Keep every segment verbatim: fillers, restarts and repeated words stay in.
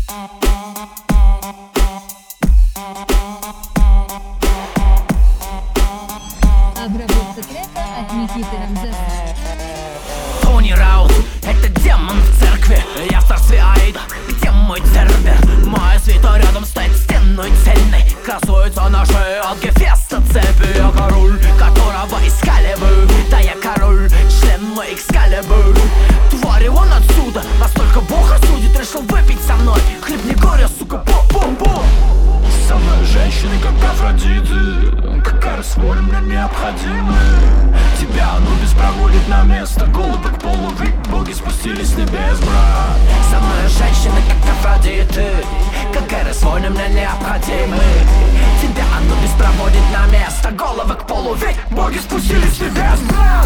Обработка трека от Никиты Рамзеса. Тони Раут, это демон в церкви. Я в царстве Аида, где мой цербер? Моя свита рядом стоит стеной цельной. Красуется на шее от Гефеста цепи. Я король, которого искали вы. Да я король, член мой Экскалибур. Тварь вон отсюда, настолько Бог осудит. Решил выпить со мной, хлеб не горе, сука, бу-бу-бу. Со мной женщины, как Афродиты, как раствор мне необходимы. Тебя Анубис проводит на место, головы к полу, ведь боги спустились с небес, брат. Со мной женщины, как Афродиты, как раствор мне необходимы. Тебя Анубис проводит на место, головы к полу, ведь боги спустились с небес, брат.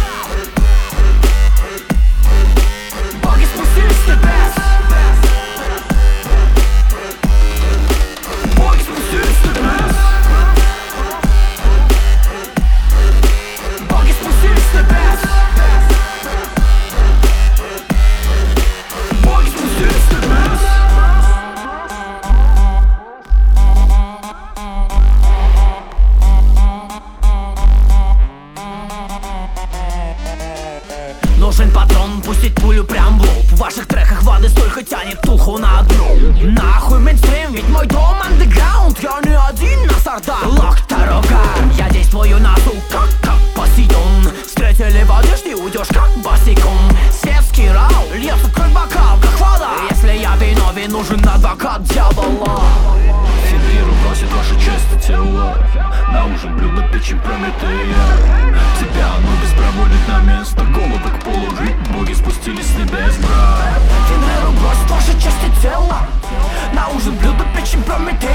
Боги спустились с небес. Нужен патрон, пустить пулю прям в лоб. В ваших треках воды столько тянет туху на дно. Нахуй мейнстрим, ведь мой дом андеграунд. Я не один на сорта Лохтарога. Я действую на звук, как, как Посейдон. Встретили в одежде, уйдешь как босиком. Светский рау, льется кровь бокал, как вода. Если я виновен, нужен адвокат дьявола. Фенрир бросит ваши части тела на ужин блюдо печень Прометея. Тебя Анубис проводит на место, головы к полу, ведь боги спустились с небес, брат. Фенрир бросит ваши части тела на ужин блюдо печень Прометея.